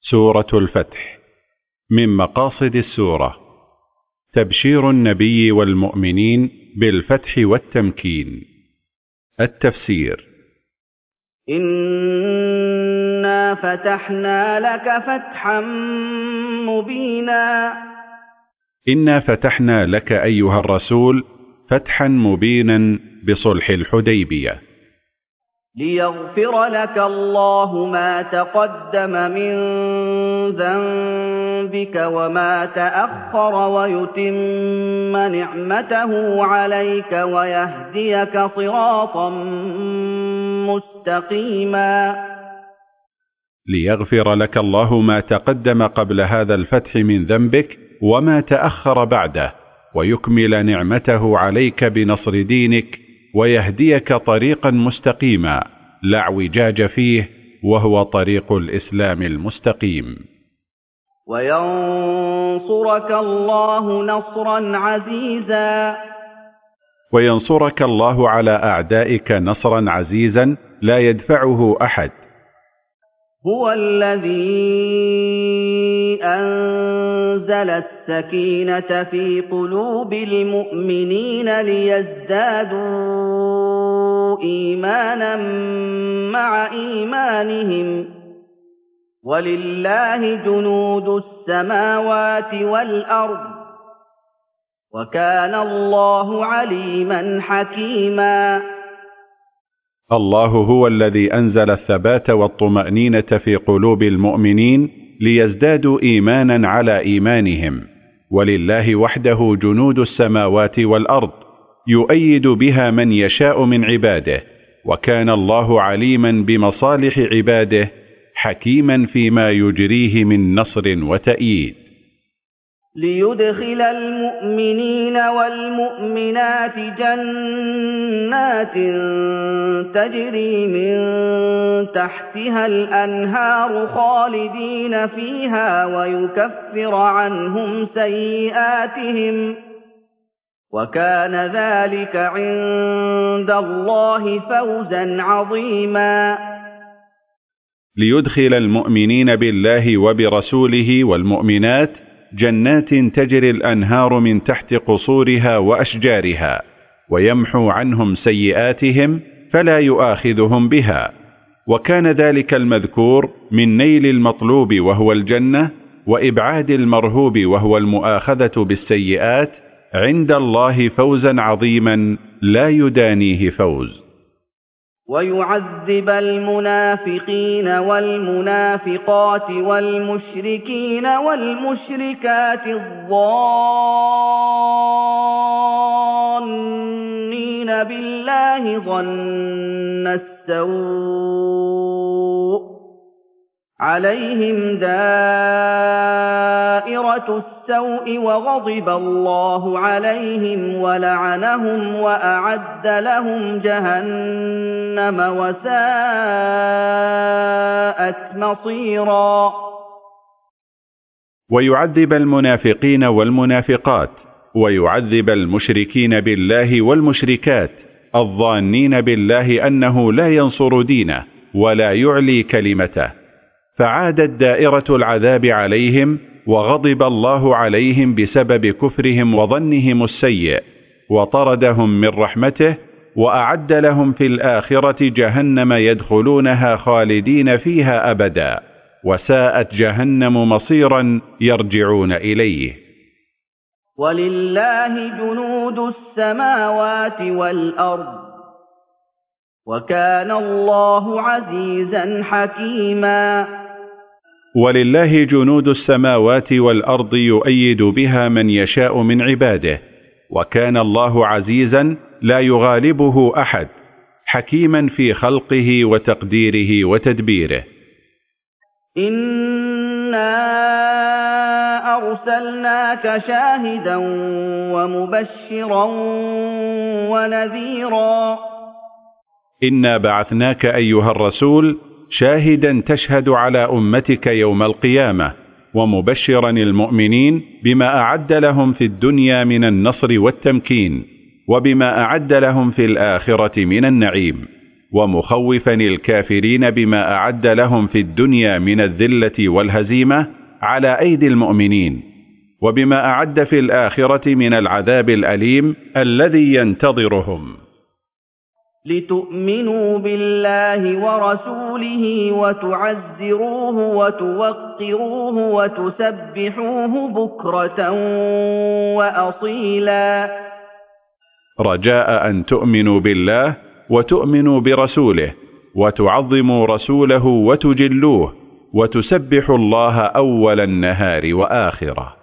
سورة الفتح. من مقاصد السورة تبشير النبي والمؤمنين بالفتح والتمكين. التفسير: إنا فتحنا لك فتحا مبينا. إنا فتحنا لك أيها الرسول فتحا مبينا بصلح الحديبية، ليغفر لك الله ما تقدم من ذنبك وما تأخر ويتم نعمته عليك ويهديك صراطا مستقيما. ليغفر لك الله ما تقدم قبل هذا الفتح من ذنبك وما تأخر بعده، ويكمل نعمته عليك بنصر دينك، ويهديك طريقا مستقيما لا اعوجاج فيه، وهو طريق الإسلام المستقيم. وينصرك الله نصرا عزيزا. وينصرك الله على أعدائك نصرا عزيزا لا يدفعه أحد. هو الذي أنزل السكينة في قلوب المؤمنين ليزدادوا إيمانا مع إيمانهم، ولله جنود السماوات والأرض، وكان الله عليما حكيما. الله هو الذي أنزل الثبات والطمأنينة في قلوب المؤمنين ليزدادوا إيمانا على إيمانهم، ولله وحده جنود السماوات والأرض يؤيد بها من يشاء من عباده، وكان الله عليما بمصالح عباده حكيما فيما يجريه من نصر وتأييد. ليدخل المؤمنين والمؤمنات جنات تجري من تحتها الأنهار خالدين فيها ويكفر عنهم سيئاتهم، وكان ذلك عند الله فوزا عظيما. ليدخل المؤمنين بالله وبرسوله والمؤمنات جنات تجري الأنهار من تحت قصورها وأشجارها، ويمحو عنهم سيئاتهم فلا يؤاخذهم بها، وكان ذلك المذكور من نيل المطلوب وهو الجنة، وإبعاد المرهوب وهو المؤاخذة بالسيئات عند الله فوزا عظيما لا يدانيه فوز. ويعذب المنافقين والمنافقات والمشركين والمشركات الظانين بالله ظن السوء عليهم دائرة السوء وغضب الله عليهم ولعنهم وأعد لهم جهنم وساءت مصيرا. ويعذب المنافقين والمنافقات، ويعذب المشركين بالله والمشركات الظانين بالله أنه لا ينصر دينه ولا يعلي كلمته، فعادت دائرة العذاب عليهم، وغضب الله عليهم بسبب كفرهم وظنهم السيء، وطردهم من رحمته، وأعد لهم في الآخرة جهنم يدخلونها خالدين فيها أبدا، وساءت جهنم مصيرا يرجعون إليه. ولله جنود السماوات والأرض، وكان الله عزيزا حكيما. ولله جنود السماوات والأرض يؤيد بها من يشاء من عباده، وكان الله عزيزا لا يغالبه أحد، حكيما في خلقه وتقديره وتدبيره. إنا أرسلناك شاهدا ومبشرا ونذيرا. إنا بعثناك أيها الرسول شاهدا تشهد على أمتك يوم القيامة، ومبشرا المؤمنين بما أعد لهم في الدنيا من النصر والتمكين، وبما أعد لهم في الآخرة من النعيم. ومخوفا الكافرين بما أعد لهم في الدنيا من الذلة والهزيمة على أيدي المؤمنين، وبما أعد في الآخرة من العذاب الأليم الذي ينتظرهم. لتؤمنوا بالله ورسوله وتعزروه وتوقروه وتسبحوه بكرة وأصيلا. رجاء أن تؤمنوا بالله وتؤمنوا برسوله وتعظموا رسوله وتجلوه وتسبحوا الله أول النهار وآخره.